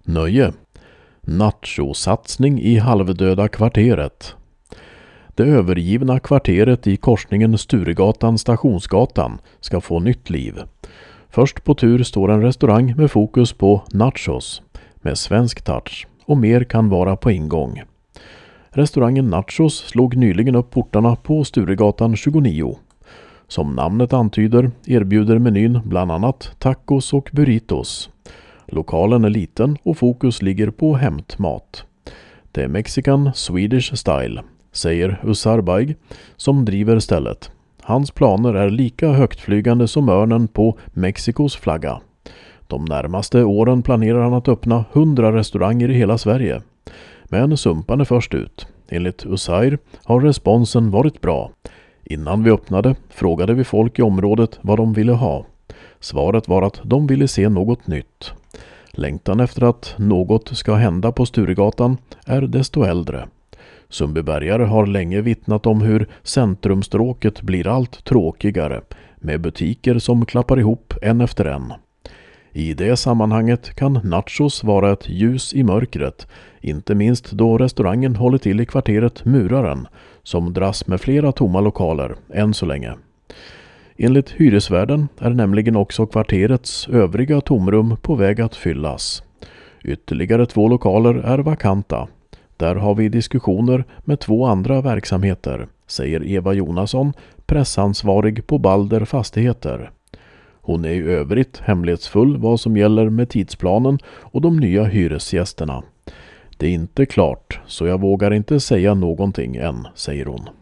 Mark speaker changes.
Speaker 1: Nöje. Nachosatsning i halvdöda kvarteret. Det övergivna kvarteret i korsningen Sturegatan-Stationsgatan ska få nytt liv. Först på tur står en restaurang med fokus på nachos med svensk touch, och mer kan vara på ingång. Restaurangen Nachos slog nyligen upp portarna på Sturegatan 29. Som namnet antyder erbjuder menyn bland annat tacos och burritos. Lokalen är liten och fokus ligger på hämtmat. Det är Mexican Swedish style, säger Usar Baig som driver stället. Hans planer är lika högtflygande som örnen på Mexikos flagga. De närmaste åren planerar han att öppna 100 restauranger i hela Sverige. Men Sumpan är först ut. Enligt Usair har responsen varit bra. Innan vi öppnade frågade vi folk i området vad de ville ha. Svaret var att de ville se något nytt. Längtan efter att något ska hända på Sturegatan är desto äldre. Sundbybergare har länge vittnat om hur centrumstråket blir allt tråkigare med butiker som klappar ihop en efter en. I det sammanhanget kan Nachos vara ett ljus i mörkret, inte minst då restaurangen håller till i kvarteret Muraren som dras med flera tomma lokaler än så länge. Enligt hyresvärden är nämligen också kvarterets övriga tomrum på väg att fyllas. Ytterligare 2 lokaler är vakanta. Där har vi diskussioner med 2 andra verksamheter, säger Eva Jonasson, pressansvarig på Balder Fastigheter. Hon är i övrigt hemlighetsfull vad som gäller med tidsplanen och de nya hyresgästerna. Det är inte klart, så jag vågar inte säga någonting än, säger hon.